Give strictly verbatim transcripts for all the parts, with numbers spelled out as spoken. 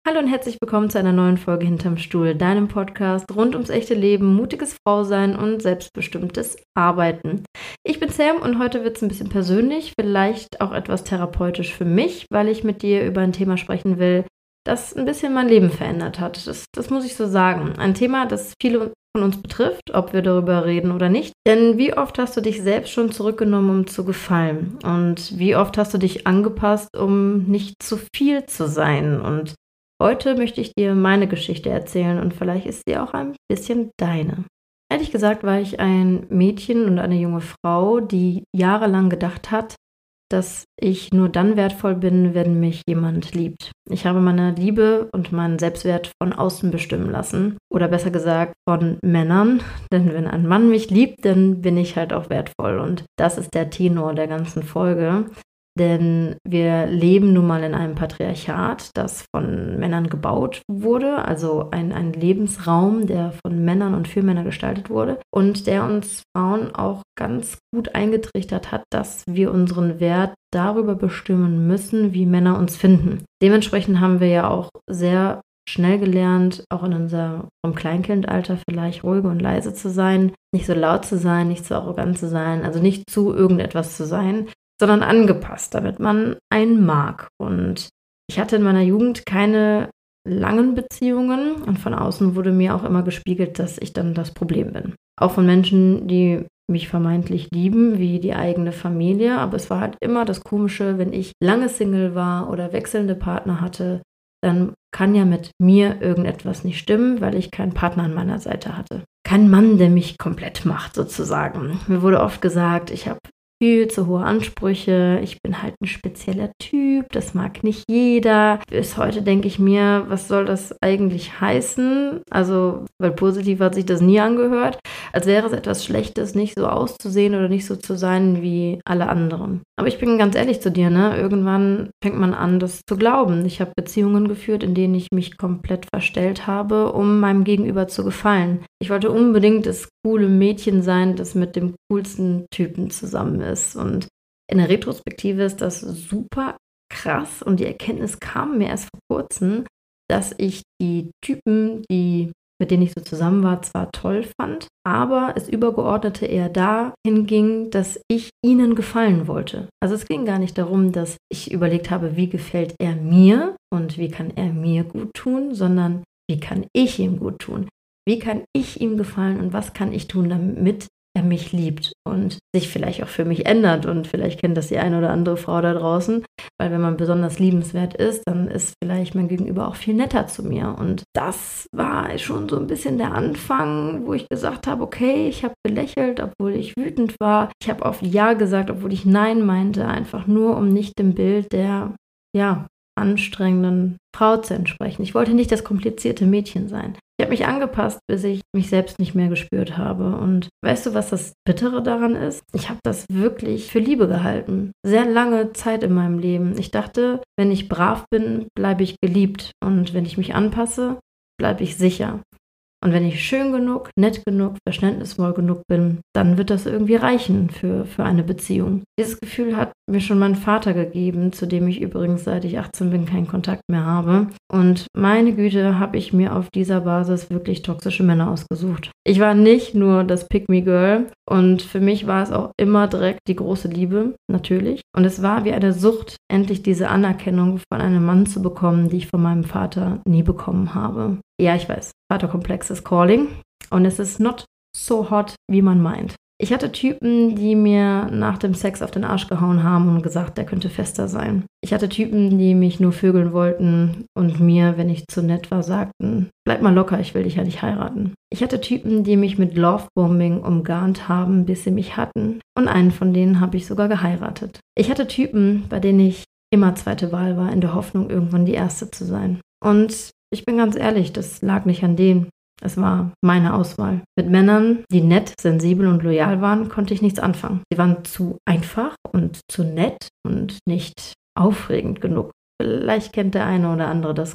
Hallo und herzlich willkommen zu einer neuen Folge Hinterm Stuhl, deinem Podcast rund ums echte Leben, mutiges Frausein und selbstbestimmtes Arbeiten. Ich bin Sam und heute wird es ein bisschen persönlich, vielleicht auch etwas therapeutisch für mich, weil ich mit dir über ein Thema sprechen will, das ein bisschen mein Leben verändert hat. Das, das muss ich so sagen. Ein Thema, das viele von uns betrifft, ob wir darüber reden oder nicht. Denn wie oft hast du dich selbst schon zurückgenommen, um zu gefallen? Und wie oft hast du dich angepasst, um nicht zu viel zu sein? Und heute möchte ich dir meine Geschichte erzählen und vielleicht ist sie auch ein bisschen deine. Ehrlich gesagt war ich ein Mädchen und eine junge Frau, die jahrelang gedacht hat, dass ich nur dann wertvoll bin, wenn mich jemand liebt. Ich habe meine Liebe und meinen Selbstwert von außen bestimmen lassen. Oder besser gesagt von Männern. Denn wenn ein Mann mich liebt, dann bin ich halt auch wertvoll. Und das ist der Tenor der ganzen Folge. Denn wir leben nun mal in einem Patriarchat, das von Männern gebaut wurde, also ein, ein Lebensraum, der von Männern und für Männer gestaltet wurde und der uns Frauen auch ganz gut eingetrichtert hat, dass wir unseren Wert darüber bestimmen müssen, wie Männer uns finden. Dementsprechend haben wir ja auch sehr schnell gelernt, auch in unserem Kleinkindalter vielleicht ruhig und leise zu sein, nicht so laut zu sein, nicht so arrogant zu sein, also nicht zu irgendetwas zu sein, sondern angepasst, damit man einen mag. Und ich hatte in meiner Jugend keine langen Beziehungen und von außen wurde mir auch immer gespiegelt, dass ich dann das Problem bin. Auch von Menschen, die mich vermeintlich lieben, wie die eigene Familie, aber es war halt immer das Komische, wenn ich lange Single war oder wechselnde Partner hatte, dann kann ja mit mir irgendetwas nicht stimmen, weil ich keinen Partner an meiner Seite hatte. Kein Mann, der mich komplett macht, sozusagen. Mir wurde oft gesagt, ich habe viel zu hohe Ansprüche, ich bin halt ein spezieller Typ, das mag nicht jeder. Bis heute denke ich mir, was soll das eigentlich heißen? Also, weil positiv hat sich das nie angehört, als wäre es etwas Schlechtes, nicht so auszusehen oder nicht so zu sein wie alle anderen. Aber ich bin ganz ehrlich zu dir, ne? Irgendwann fängt man an, das zu glauben. Ich habe Beziehungen geführt, in denen ich mich komplett verstellt habe, um meinem Gegenüber zu gefallen. Ich wollte unbedingt das coole Mädchen sein, das mit dem coolsten Typen zusammen ist. Und in der Retrospektive ist das super krass und die Erkenntnis kam mir erst vor kurzem, dass ich die Typen, die, mit denen ich so zusammen war, zwar toll fand, aber es übergeordnete eher dahin ging, dass ich ihnen gefallen wollte. Also es ging gar nicht darum, dass ich überlegt habe, wie gefällt er mir und wie kann er mir gut tun, sondern wie kann ich ihm gut tun? Wie kann ich ihm gefallen und was kann ich tun, damit er mich liebt und sich vielleicht auch für mich ändert? Und vielleicht kennt das die eine oder andere Frau da draußen, weil wenn man besonders liebenswert ist, dann ist vielleicht mein Gegenüber auch viel netter zu mir. Und das war schon so ein bisschen der Anfang, wo ich gesagt habe, okay, ich habe gelächelt, obwohl ich wütend war. Ich habe oft Ja gesagt, obwohl ich Nein meinte, einfach nur, um nicht dem Bild der, ja, anstrengenden Frau zu entsprechen. Ich wollte nicht das komplizierte Mädchen sein. Ich habe mich angepasst, bis ich mich selbst nicht mehr gespürt habe. Und weißt du, was das Bittere daran ist? Ich habe das wirklich für Liebe gehalten. Sehr lange Zeit in meinem Leben. Ich dachte, wenn ich brav bin, bleibe ich geliebt. Und wenn ich mich anpasse, bleibe ich sicher. Und wenn ich schön genug, nett genug, verständnisvoll genug bin, dann wird das irgendwie reichen für, für eine Beziehung. Dieses Gefühl hat mir schon mein Vater gegeben, zu dem ich übrigens seit ich achtzehn bin keinen Kontakt mehr habe. Und meine Güte, habe ich mir auf dieser Basis wirklich toxische Männer ausgesucht. Ich war nicht nur das Pick-me-Girl und für mich war es auch immer direkt die große Liebe, natürlich. Und es war wie eine Sucht, endlich diese Anerkennung von einem Mann zu bekommen, die ich von meinem Vater nie bekommen habe. Ja, ich weiß, Vaterkomplex ist calling und es ist not so hot, wie man meint. Ich hatte Typen, die mir nach dem Sex auf den Arsch gehauen haben und gesagt, der könnte fester sein. Ich hatte Typen, die mich nur vögeln wollten und mir, wenn ich zu nett war, sagten, bleib mal locker, ich will dich ja nicht heiraten. Ich hatte Typen, die mich mit Lovebombing umgarnt haben, bis sie mich hatten. Und einen von denen habe ich sogar geheiratet. Ich hatte Typen, bei denen ich immer zweite Wahl war, in der Hoffnung, irgendwann die erste zu sein. Und ich bin ganz ehrlich, das lag nicht an denen. Es war meine Auswahl. Mit Männern, die nett, sensibel und loyal waren, konnte ich nichts anfangen. Sie waren zu einfach und zu nett und nicht aufregend genug. Vielleicht kennt der eine oder andere das Gefühl.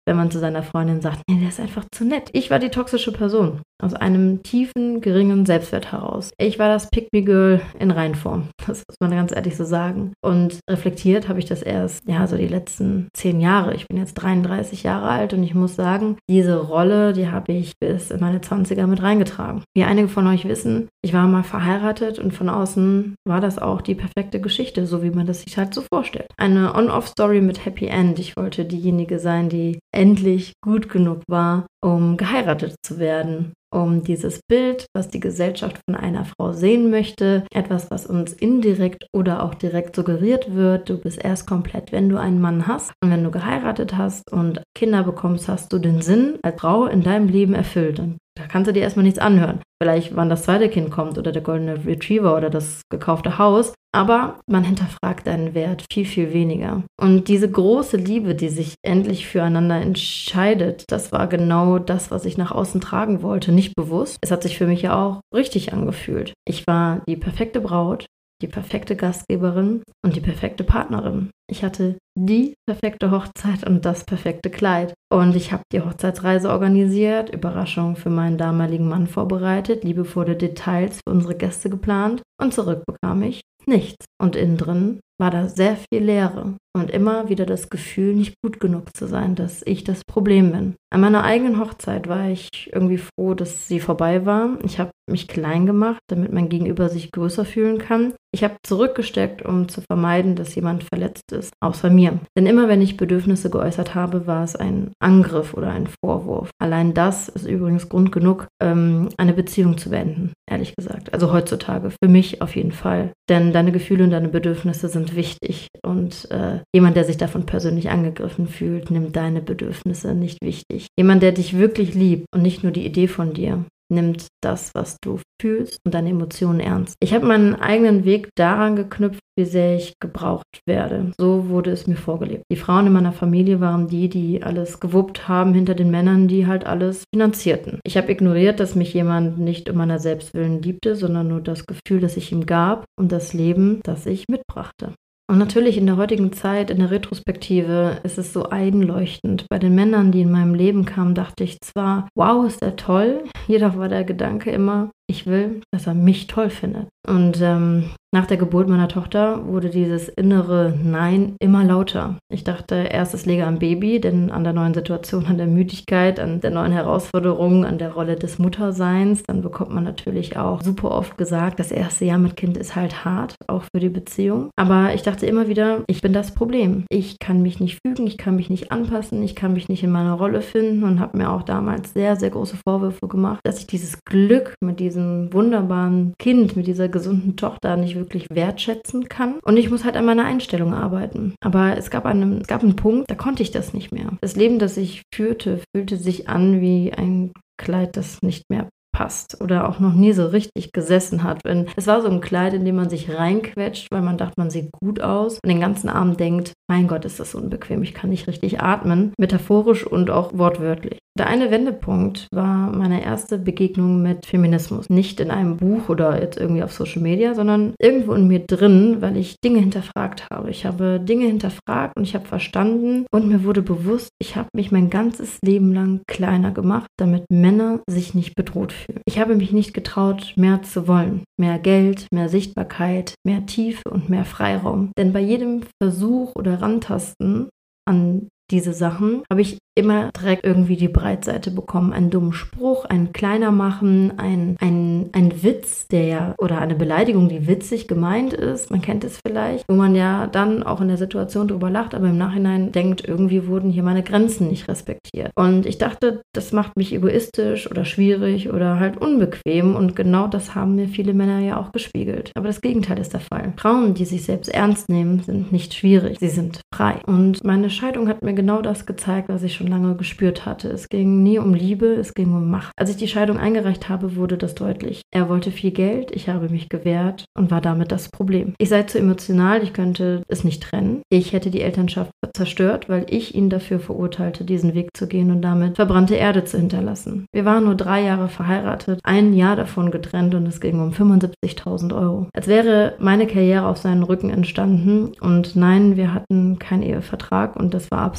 wenn man zu seiner Freundin sagt, nee, der ist einfach zu nett. Ich war die toxische Person. Aus einem tiefen, geringen Selbstwert heraus. Ich war das Pick-me-Girl in Reinform. Das muss man ganz ehrlich so sagen. Und reflektiert habe ich das erst, ja, so die letzten zehn Jahre. Ich bin jetzt dreiunddreißig Jahre alt und ich muss sagen, diese Rolle, die habe ich bis in meine zwanziger mit reingetragen. Wie einige von euch wissen, ich war mal verheiratet und von außen war das auch die perfekte Geschichte, so wie man das sich halt so vorstellt. Eine On-Off-Story mit Happy End. Ich wollte diejenige sein, die endlich gut genug war, um geheiratet zu werden. Um dieses Bild, was die Gesellschaft von einer Frau sehen möchte, etwas, was uns indirekt oder auch direkt suggeriert wird. Du bist erst komplett, wenn du einen Mann hast. Und wenn du geheiratet hast und Kinder bekommst, hast du den Sinn als Frau in deinem Leben erfüllt. Und da kannst du dir erstmal nichts anhören. Vielleicht, wann das zweite Kind kommt oder der Golden Retriever oder das gekaufte Haus. Aber man hinterfragt deinen Wert viel, viel weniger. Und diese große Liebe, die sich endlich füreinander entscheidet, das war genau das, was ich nach außen tragen wollte. Nicht bewusst. Es hat sich für mich ja auch richtig angefühlt. Ich war die perfekte Braut, die perfekte Gastgeberin und die perfekte Partnerin. Ich hatte die perfekte Hochzeit und das perfekte Kleid. Und ich habe die Hochzeitsreise organisiert, Überraschungen für meinen damaligen Mann vorbereitet, liebevolle Details für unsere Gäste geplant und zurück bekam ich nichts. Und innen drin war da sehr viel Leere und immer wieder das Gefühl, nicht gut genug zu sein, dass ich das Problem bin. An meiner eigenen Hochzeit war ich irgendwie froh, dass sie vorbei war. Ich habe mich klein gemacht, damit mein Gegenüber sich größer fühlen kann. Ich habe zurückgesteckt, um zu vermeiden, dass jemand verletzt ist, außer mir. Denn immer wenn ich Bedürfnisse geäußert habe, war es ein Angriff oder ein Vorwurf. Allein das ist übrigens Grund genug, ähm, eine Beziehung zu beenden, ehrlich gesagt. Also heutzutage, für mich auf jeden Fall. Denn deine Gefühle und deine Bedürfnisse sind wichtig. Und äh, jemand, der sich davon persönlich angegriffen fühlt, nimmt deine Bedürfnisse nicht wichtig. Jemand, der dich wirklich liebt und nicht nur die Idee von dir, nimmt das, was du fühlst und deine Emotionen ernst. Ich habe meinen eigenen Weg daran geknüpft, wie sehr ich gebraucht werde. So wurde es mir vorgelebt. Die Frauen in meiner Familie waren die, die alles gewuppt haben hinter den Männern, die halt alles finanzierten. Ich habe ignoriert, dass mich jemand nicht um meiner selbst willen liebte, sondern nur das Gefühl, das ich ihm gab und das Leben, das ich mitbrachte. Und natürlich in der heutigen Zeit, in der Retrospektive, ist es so einleuchtend. Bei den Männern, die in meinem Leben kamen, dachte ich zwar, wow, ist der toll. Jedoch war der Gedanke immer, ich will, dass er mich toll findet. Und ähm, nach der Geburt meiner Tochter wurde dieses innere Nein immer lauter. Ich dachte erst, es läge am Baby, denn an der neuen Situation, an der Müdigkeit, an der neuen Herausforderung, an der Rolle des Mutterseins. Dann bekommt man natürlich auch super oft gesagt, das erste Jahr mit Kind ist halt hart, auch für die Beziehung. Aber ich dachte immer wieder, ich bin das Problem. Ich kann mich nicht fügen, ich kann mich nicht anpassen, ich kann mich nicht in meiner Rolle finden und habe mir auch damals sehr, sehr große Vorwürfe gemacht, dass ich dieses Glück mit diesem wunderbaren Kind, mit dieser gesunden Tochter nicht wirklich wertschätzen kann. Und ich muss halt an meiner Einstellung arbeiten. Aber es gab einen, es gab einen Punkt, da konnte ich das nicht mehr. Das Leben, das ich führte, fühlte sich an wie ein Kleid, das nicht mehr passt oder auch noch nie so richtig gesessen hat. Es war so ein Kleid, in dem man sich reinquetscht, weil man dachte, man sieht gut aus und den ganzen Abend denkt, mein Gott, ist das unbequem, ich kann nicht richtig atmen, metaphorisch und auch wortwörtlich. Der eine Wendepunkt war meine erste Begegnung mit Feminismus. Nicht in einem Buch oder jetzt irgendwie auf Social Media, sondern irgendwo in mir drin, weil ich Dinge hinterfragt habe. Ich habe Dinge hinterfragt und ich habe verstanden und mir wurde bewusst, ich habe mich mein ganzes Leben lang kleiner gemacht, damit Männer sich nicht bedroht fühlen. Ich habe mich nicht getraut, mehr zu wollen. Mehr Geld, mehr Sichtbarkeit, mehr Tiefe und mehr Freiraum. Denn bei jedem Versuch oder Rantasten an diese Sachen, habe ich immer direkt irgendwie die Breitseite bekommen. Einen dummen Spruch, ein kleiner machen, ein, ein, ein Witz, der ja, oder eine Beleidigung, die witzig gemeint ist, man kennt es vielleicht, wo man ja dann auch in der Situation drüber lacht, aber im Nachhinein denkt, irgendwie wurden hier meine Grenzen nicht respektiert. Und ich dachte, das macht mich egoistisch oder schwierig oder halt unbequem und genau das haben mir viele Männer ja auch gespiegelt. Aber das Gegenteil ist der Fall. Frauen, die sich selbst ernst nehmen, sind nicht schwierig, sie sind frei. Und meine Scheidung hat mir genau das gezeigt, was ich schon lange gespürt hatte. Es ging nie um Liebe, es ging um Macht. Als ich die Scheidung eingereicht habe, wurde das deutlich. Er wollte viel Geld, ich habe mich gewehrt und war damit das Problem. Ich sei zu emotional, ich könnte es nicht trennen. Ich hätte die Elternschaft zerstört, weil ich ihn dafür verurteilte, diesen Weg zu gehen und damit verbrannte Erde zu hinterlassen. Wir waren nur drei Jahre verheiratet, ein Jahr davon getrennt und es ging um fünfundsiebzigtausend Euro. Als wäre meine Karriere auf seinen Rücken entstanden und nein, wir hatten keinen Ehevertrag und das war absolut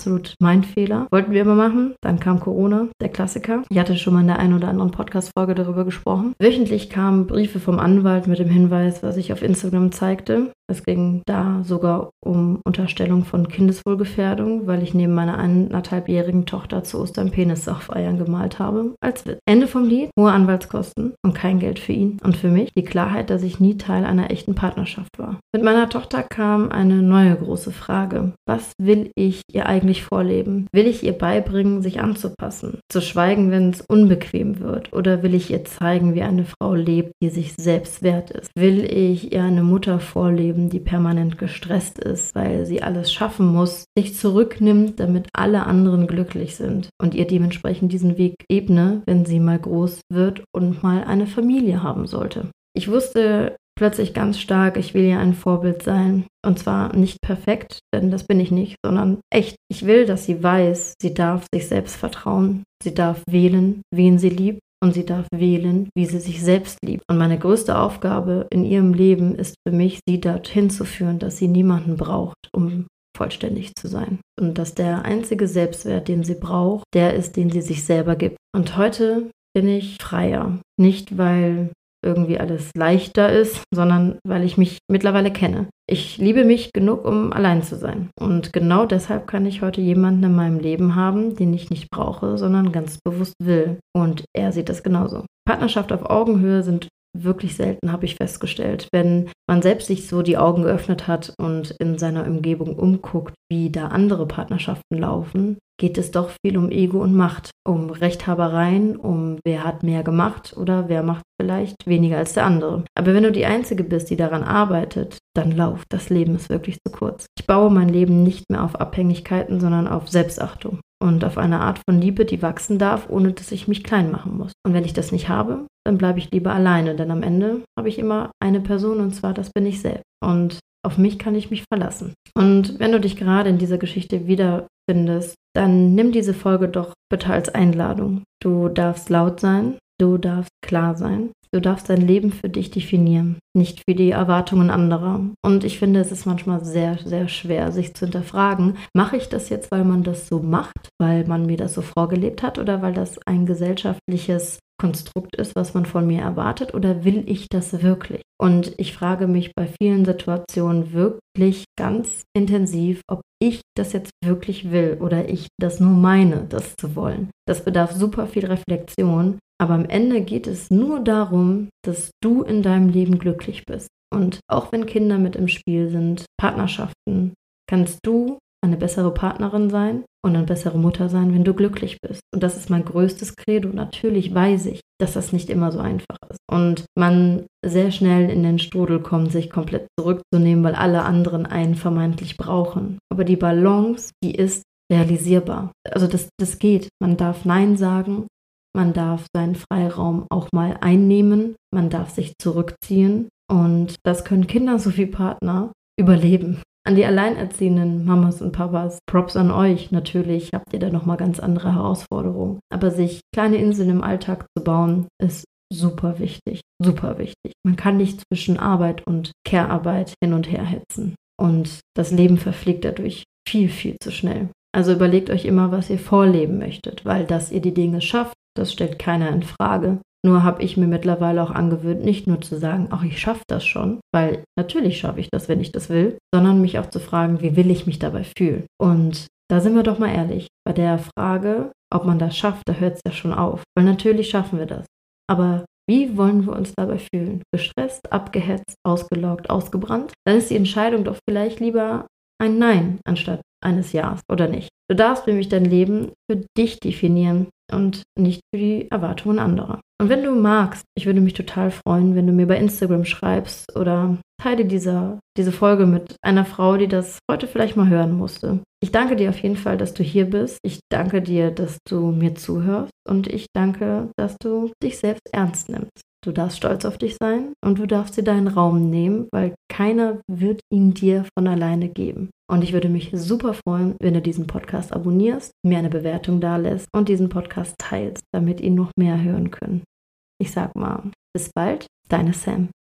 absolut mein Fehler. Wollten wir immer machen, dann kam Corona, der Klassiker. Ich hatte schon mal in der einen oder anderen Podcast-Folge darüber gesprochen. Wöchentlich kamen Briefe vom Anwalt mit dem Hinweis, was ich auf Instagram zeigte. Es ging da sogar um Unterstellung von Kindeswohlgefährdung, weil ich neben meiner eineinhalbjährigen Tochter zu Ostern Penisse auf Eiern gemalt habe. Als Witz. Ende vom Lied, hohe Anwaltskosten und kein Geld für ihn. Und für mich die Klarheit, dass ich nie Teil einer echten Partnerschaft war. Mit meiner Tochter kam eine neue große Frage. Was will ich ihr eigentlich vorleben? Will ich ihr beibringen, sich anzupassen? Zu schweigen, wenn es unbequem wird? Oder will ich ihr zeigen, wie eine Frau lebt, die sich selbst wert ist? Will ich ihr eine Mutter vorleben, die permanent gestresst ist, weil sie alles schaffen muss, sich zurücknimmt, damit alle anderen glücklich sind und ihr dementsprechend diesen Weg ebne, wenn sie mal groß wird und mal eine Familie haben sollte? Ich wusste plötzlich ganz stark, ich will ihr ein Vorbild sein. Und zwar nicht perfekt, denn das bin ich nicht, sondern echt. Ich will, dass sie weiß, sie darf sich selbst vertrauen, sie darf wählen, wen sie liebt. Und sie darf wählen, wie sie sich selbst liebt. Und meine größte Aufgabe in ihrem Leben ist für mich, sie dorthin zu führen, dass sie niemanden braucht, um vollständig zu sein. Und dass der einzige Selbstwert, den sie braucht, der ist, den sie sich selber gibt. Und heute bin ich freier. Nicht, weil irgendwie alles leichter ist, sondern weil ich mich mittlerweile kenne. Ich liebe mich genug, um allein zu sein. Und genau deshalb kann ich heute jemanden in meinem Leben haben, den ich nicht brauche, sondern ganz bewusst will. Und er sieht das genauso. Partnerschaft auf Augenhöhe sind wirklich selten, habe ich festgestellt. Wenn man selbst sich so die Augen geöffnet hat und in seiner Umgebung umguckt, wie da andere Partnerschaften laufen, geht es doch viel um Ego und Macht, um Rechthabereien, um wer hat mehr gemacht oder wer macht vielleicht weniger als der andere. Aber wenn du die Einzige bist, die daran arbeitet, dann lauf, das Leben ist wirklich zu kurz. Ich baue mein Leben nicht mehr auf Abhängigkeiten, sondern auf Selbstachtung und auf eine Art von Liebe, die wachsen darf, ohne dass ich mich klein machen muss. Und wenn ich das nicht habe, dann bleibe ich lieber alleine, denn am Ende habe ich immer eine Person und zwar, das bin ich selbst. Und auf mich kann ich mich verlassen. Und wenn du dich gerade in dieser Geschichte wiederfindest, dann nimm diese Folge doch bitte als Einladung. Du darfst laut sein, du darfst klar sein, du darfst dein Leben für dich definieren, nicht für die Erwartungen anderer. Und ich finde, es ist manchmal sehr, sehr schwer, sich zu hinterfragen, mache ich das jetzt, weil man das so macht, weil man mir das so vorgelebt hat oder weil das ein gesellschaftliches Konstrukt ist, was man von mir erwartet, oder will ich das wirklich? Und ich frage mich bei vielen Situationen wirklich ganz intensiv, ob ich das jetzt wirklich will oder ich das nur meine, das zu wollen. Das bedarf super viel Reflexion, aber am Ende geht es nur darum, dass du in deinem Leben glücklich bist. Und auch wenn Kinder mit im Spiel sind, Partnerschaften, kannst du eine bessere Partnerin sein und eine bessere Mutter sein, wenn du glücklich bist. Und das ist mein größtes Credo. Natürlich weiß ich, dass das nicht immer so einfach ist. Und man sehr schnell in den Strudel kommt, sich komplett zurückzunehmen, weil alle anderen einen vermeintlich brauchen. Aber die Balance, die ist realisierbar. Also das, das geht. Man darf Nein sagen, man darf seinen Freiraum auch mal einnehmen, man darf sich zurückziehen. Und das können Kinder sowie Partner überleben. An die alleinerziehenden Mamas und Papas, Props an euch. Natürlich habt ihr da nochmal ganz andere Herausforderungen. Aber sich kleine Inseln im Alltag zu bauen, ist super wichtig. Super wichtig. Man kann nicht zwischen Arbeit und Care-Arbeit hin und her hetzen. Und das Leben verfliegt dadurch viel, viel zu schnell. Also überlegt euch immer, was ihr vorleben möchtet, weil dass ihr die Dinge schafft, das stellt keiner in Frage. Nur habe ich mir mittlerweile auch angewöhnt, nicht nur zu sagen, ach, ich schaffe das schon, weil natürlich schaffe ich das, wenn ich das will, sondern mich auch zu fragen, wie will ich mich dabei fühlen? Und da sind wir doch mal ehrlich, bei der Frage, ob man das schafft, da hört es ja schon auf, weil natürlich schaffen wir das. Aber wie wollen wir uns dabei fühlen? Gestresst, abgehetzt, ausgelaugt, ausgebrannt? Dann ist die Entscheidung doch vielleicht lieber ein Nein anstatt eines Ja's, oder nicht? Du darfst nämlich dein Leben für dich definieren und nicht für die Erwartungen anderer. Und wenn du magst, ich würde mich total freuen, wenn du mir bei Instagram schreibst oder teile diese, diese Folge mit einer Frau, die das heute vielleicht mal hören musste. Ich danke dir auf jeden Fall, dass du hier bist. Ich danke dir, dass du mir zuhörst und ich danke, dass du dich selbst ernst nimmst. Du darfst stolz auf dich sein und du darfst dir deinen Raum nehmen, weil keiner wird ihn dir von alleine geben. Und ich würde mich super freuen, wenn du diesen Podcast abonnierst, mir eine Bewertung dalässt und diesen Podcast teilst, damit ihn noch mehr hören können. Ich sag mal, bis bald, deine Sam.